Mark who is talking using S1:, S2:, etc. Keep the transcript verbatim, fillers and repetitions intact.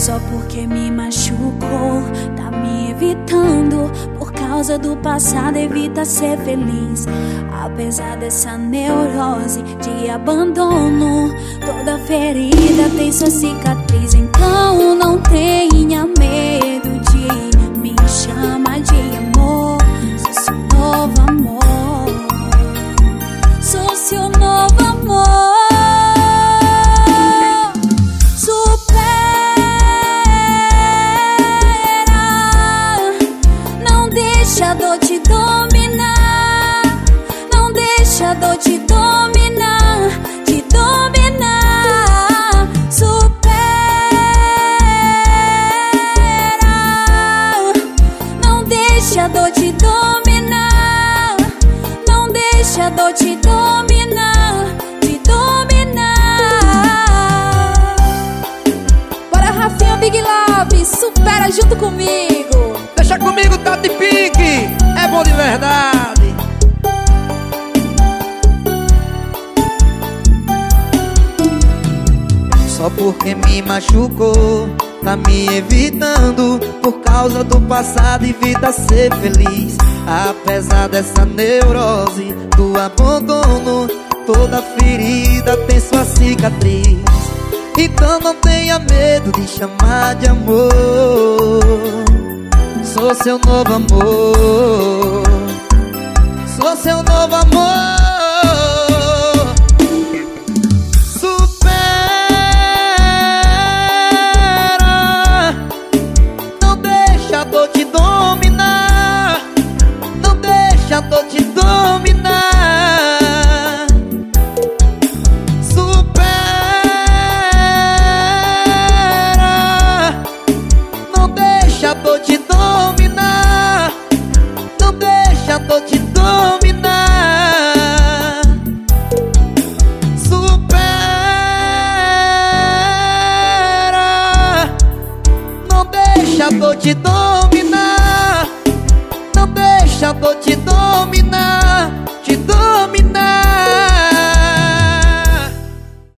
S1: Só porque me machucou, tá me evitando. Por causa do passado evita ser feliz. Apesar dessa neurose de abandono, toda ferida tem sua cicatriz. Então não tenha medo de me chamar de amor. Sou seu novo amor, sou seu novo amor. Deixa a dor te dominar, não deixa a dor te dominar, te dominar. Supera, não deixa a dor te dominar, não deixa a dor te dominar, te dominar. Bora, Rafinha Big Love, supera junto comigo.
S2: Deixa comigo, Tati Pique, é bom de verdade. Só porque me machucou, tá me evitando. Por causa do passado evita ser feliz. Apesar dessa neurose do abandono, toda ferida tem sua cicatriz. Então não tenha medo de chamar de amor. Sou seu novo amor, sou seu novo amor. Supera, não deixa a dor te dominar, não deixa a dor te dominar. Supera, não deixa a dor te dominar, não deixa a dor te dominar. Supera, não deixa a dor te dominar, não deixa a dor te dominar, te dominar.